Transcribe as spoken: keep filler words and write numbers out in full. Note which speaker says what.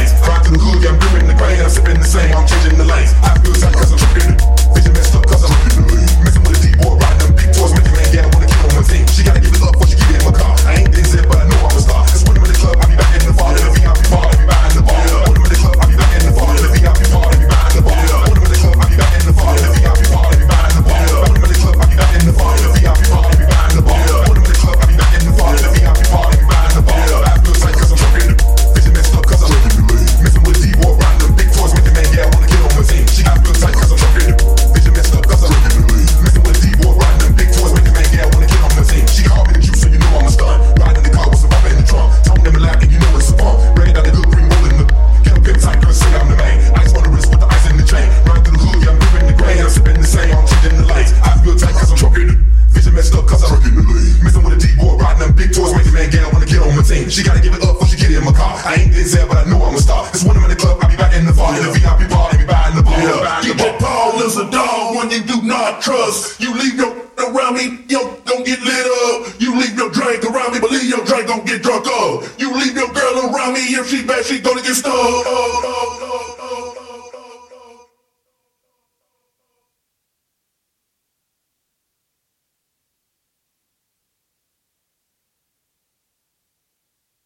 Speaker 1: lanes. Ride to the hood, yeah, I'm gripping the grain, I'm sipping the same, I'm changing the lanes. I feel tight cause I'm tripping. Vision messed up cause I'm messing with a D-boy, riding them big toys, making man, yeah, I wanna get on my team. She gotta give it up before she get in my car. I ain't Denzel, but I know I'm a star. Cause when I'm in the club, I be back in the bar. In the V I P bar, I be behind the bar. When I'm in the club, I be back in the bar. In the V I P bar, I be behind the bar. When I'm in the club, I be back in the bar. In the V I P bar, I be behind the bar. When I'm in the club, I be back in the bar. In the V I P bar, I be behind the bar. When I'm in the club, I be back in the bar. In the V I P bar, I be behind the bar. I feel tight cause I'm tripping. Vision messed up cause I'm messing with a D-boy, riding them big toys, making man, yeah, I wanna get on my team. She got feel tight cause I'm tripping. Vision messed up cause I'm messing with a D-boy, riding them big toys, making man, yeah, I wanna get on my team. She called me the juice, so you know I'm a star. Riding in the car with some rapper in the trunk. Talking them a lap and you know it's a bump. Ready down the good green rolling the get up in tight, girl, say I'm the man. Ice on the wrist with the ice in the chain. Riding through the hood, yeah, I'm gripping the grain. I'm sipping the same, I'm changing the lanes. I feel tight cause I'm trucking. Vision messed up cause I'm trucking the lane. Messing with a D-boy, riding them big toys, making man, yeah, I wanna get on my team. She gotta give it up before she get in my car. I ain't Denzel, but I know I'm a star. Cause when I'm in the club, I be back in the bar. In the V I P bar, I be behind the bar. Yeah.
Speaker 2: D J Paul is a dog when you do not trust. You leave your around me, yo, gon' get lit up. You leave your drink around me, believe your drink gon' get drunk up. You leave your girl around me, if she bad, she gonna get stuck.